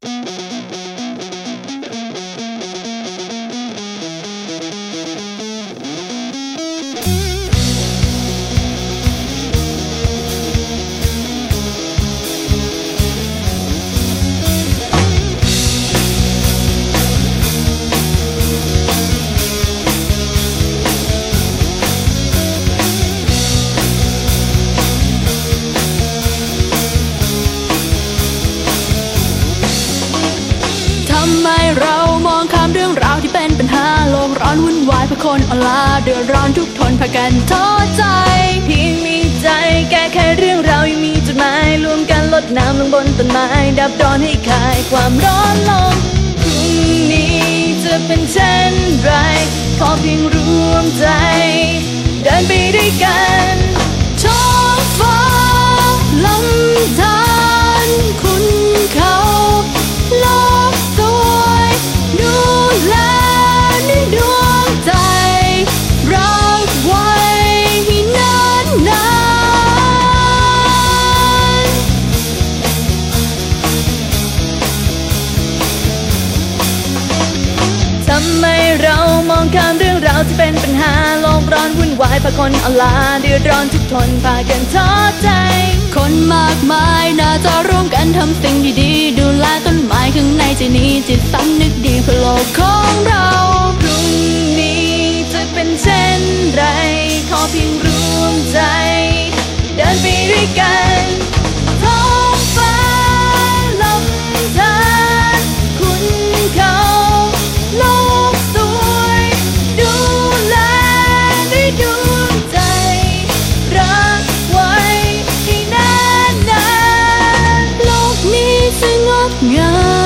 ทำไมเรามองข้ามเรื่องราวที่เป็นปัญหาโลกร้อนวุ่นวายเพราะคนอ่อนล้าเดือดร้อนทุกทนพากันท้อใจเพียงมีใจแก้ไขเรื่องราวยังมีจุดหมายรวมกันลดน้ำลงบนต้นไม้ดับร้อนให้คลายความร้อนลงพรุ่งนี้จะเป็นเช่นไรขอเพียงรวมใจเดินไปด้วยกันท้องฟ้าลำธารคุณเขาโลกสวยดูแลด้วยดวงใจรักไว้ให้นานนานทำไมเรามองข้ามเรื่องราวที่เป็นปัญหาโลกร้อนวุ่นวายพาคนอ่อนล้าเดือดร้อนทุกทนพากันท้อใจคนมากมายน่าจะร่วมกันทำสิ่งดีๆดูแลต้นไม้ข้างในใจนี้จิตสำนึกดีเพื่อโลกของเราพรุ่งนี้จะเป็นเช่นไรขอเพียงรวมใจเดินไปด้วยกันท้องฟ้าลำธารคุณเขาโลกสวยดูแลด้วยดวงใจรักไว้ให้นานนานโลกนี้จะงดงาม